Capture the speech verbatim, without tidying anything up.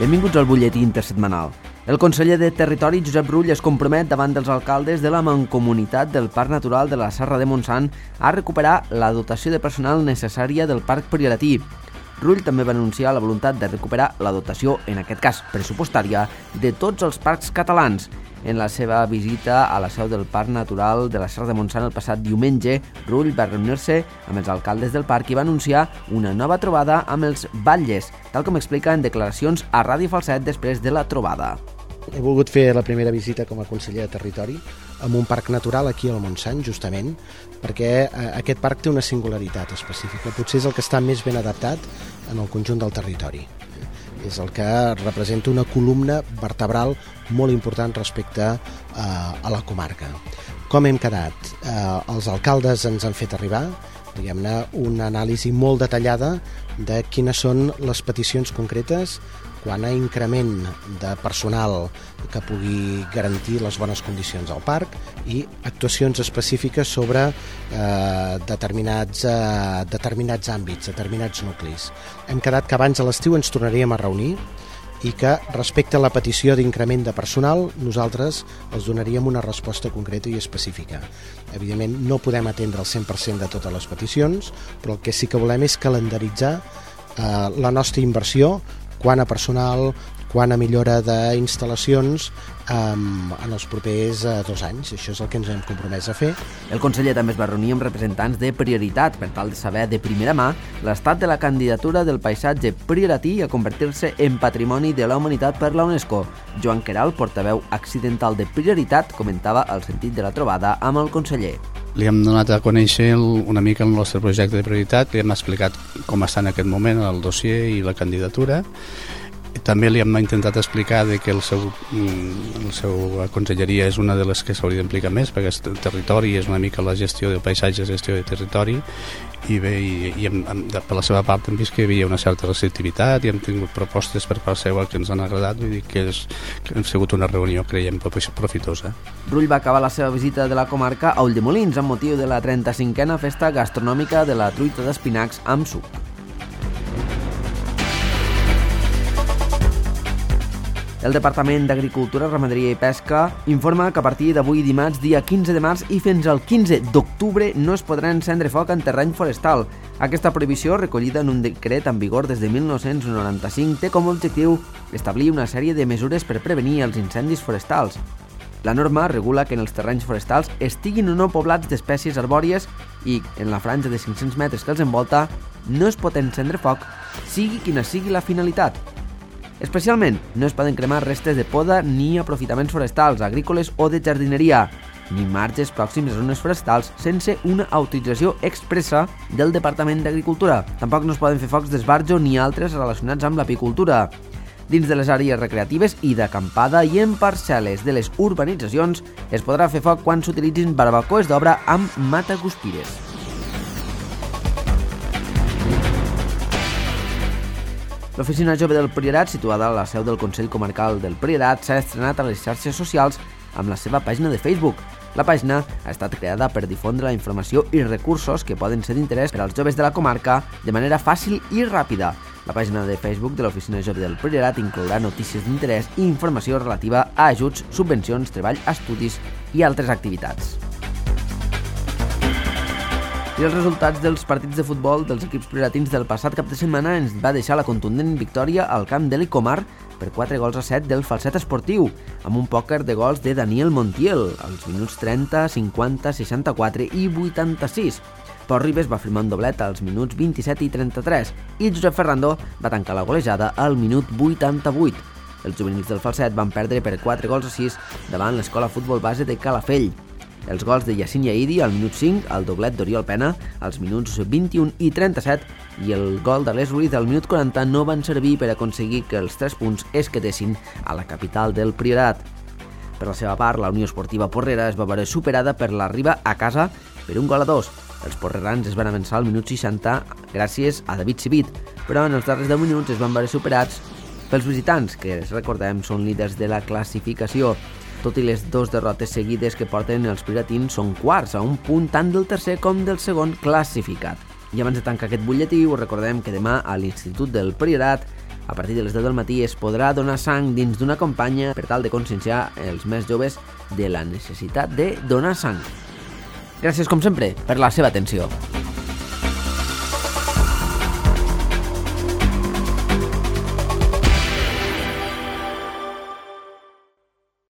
Benvinguts al butlletí intersetmanal. El conseller de Territori, Josep Rull, es compromet davant dels alcaldes de la Mancomunitat del Parc Natural de la Serra de Montsant a recuperar la dotació de personal necessària del Parc Prioratí. Rull també va anunciar la voluntat de recuperar la dotació, en aquest cas pressupostària, de tots els parcs catalans. En la seva visita a la seu del Parc Natural de la Serra de Montsant el passat diumenge, Rull va reunir-se amb els alcaldes del parc i va anunciar una nova trobada amb els batlles, tal com explica en declaracions a Ràdio Falset després de la trobada. He volgut fer la primera visita com a conseller de Territori amb un parc natural aquí al Montsant, justament, perquè aquest parc té una singularitat específica. Potser és el que està més ben adaptat en el conjunt del territori. És el que representa una columna vertebral molt important respecte a, a la comarca. Com hem quedat? Eh, els alcaldes ens han fet arribar, diguem-ne, una anàlisi molt detallada de quines són les peticions concretes quant a increment de personal que pugui garantir les bones condicions al parc i actuacions específiques sobre eh, determinats, eh, determinats àmbits, determinats nuclis. Hem quedat que abans de l'estiu ens tornaríem a reunir i que respecte a la petició d'increment de personal nosaltres els donaríem una resposta concreta i específica. Evidentment no podem atendre el cent per cent de totes les peticions, però el que sí que volem és calendaritzar eh, la nostra inversió quant a personal, quant a millora d'instal·lacions um, en els propers uh, dos anys. Això és el que ens hem compromès a fer. El conseller també es va reunir amb representants de Prioritat per tal de saber de primera mà l'estat de la candidatura del paisatge prioratí a convertir-se en Patrimoni de la Humanitat per la UNESCO. Joan Queralt, portaveu accidental de Prioritat, comentava el sentit de la trobada amb el conseller. Li hem donat a conèixer una mica el nostre projecte de prioritat, li hem explicat com està en aquest moment el dossier i la candidatura. També li hem intentat explicar que el seu, el seu conselleria és una de les que s'hauria d'implicar més, perquè el territori és una mica la gestió del paisatge, la gestió del territori, i bé, i, i hem, per la seva part hem vist que hi havia una certa receptivitat i hem tingut propostes per part seva que ens han agradat, vull dir que, és, que ha sigut una reunió, creiem, profitosa. Rull va acabar la seva visita de la comarca a Ulldemolins amb motiu de la trenta-cinquena festa gastronòmica de la truita d'espinacs amb suc. El Departament d'Agricultura, Ramaderia i Pesca informa que a partir d'avui dimarts, dia quinze de març i fins al quinze d'octubre no es podrà encendre foc en terreny forestal. Aquesta prohibició, recollida en un decret en vigor des de mil nou-cents noranta-cinc, té com a objectiu establir una sèrie de mesures per prevenir els incendis forestals. La norma regula que en els terrenys forestals estiguin o no poblats d'espècies arbòries i, en la franja de cinc-cents metres que els envolta, no es pot encendre foc, sigui quina sigui la finalitat. Especialment, no es poden cremar restes de poda ni aprofitaments forestals, agrícoles o de jardineria, ni marges pròxims a zones forestals sense una autorització expressa del Departament d'Agricultura. Tampoc no es poden fer focs d'esbarjo ni altres relacionats amb l'apicultura. Dins de les àrees recreatives i d'acampada i en parcel·les de les urbanitzacions es podrà fer foc quan s'utilitzin barbacoes d'obra amb mataguspires. L'Oficina Jove del Priorat, situada a la seu del Consell Comarcal del Priorat, s'ha estrenat a les xarxes socials amb la seva pàgina de Facebook. La pàgina ha estat creada per difondre la informació i recursos que poden ser d'interès per als joves de la comarca de manera fàcil i ràpida. La pàgina de Facebook de l'Oficina Jove del Priorat inclourà notícies d'interès i informació relativa a ajuts, subvencions, treball, estudis i altres activitats. I els resultats dels partits de futbol dels equips prioratins del passat cap de setmana ens va deixar la contundent victòria al camp de l'Icomar per quatre gols a set del Falset Esportiu, amb un pòquer de gols de Daniel Montiel, als minuts trenta, cinquanta, seixanta-quatre i vuitanta-sis. Pau Ribes va firmar un doblet als minuts vint-i-set i trenta-tres i Josep Ferrando va tancar la golejada al minut vuitanta-vuit. Els juvenils del Falset van perdre per quatre gols a sis davant l'Escola Futbol Base de Calafell. Els gols de Yacine Yaidi al minut cinc, el doblet d'Oriol Pena als minuts vint-i-un i trenta-set i el gol d'Alés Ruiz al minut quaranta no van servir per aconseguir que els tres punts es quedessin a la capital del Priorat. Per la seva part, la Unió Esportiva Porrera es va veure superada per la Riba a casa per un gol a dos. Els porrerans es van avançar al minut seixanta gràcies a David Civit, però en els darrers deu minuts es van veure superats pels visitants, que, recordem, són líders de la classificació. Tot i les dues derrotes seguides que porten els prioratins, són quarts, a un punt tant del tercer com del segon classificat. I abans de tancar aquest butlletí, us recordem que demà a l'Institut del Priorat A partir de les deu del matí es podrà donar sang dins d'una campanya per tal de conscienciar els més joves de la necessitat de donar sang. Gràcies, com sempre, per la seva atenció.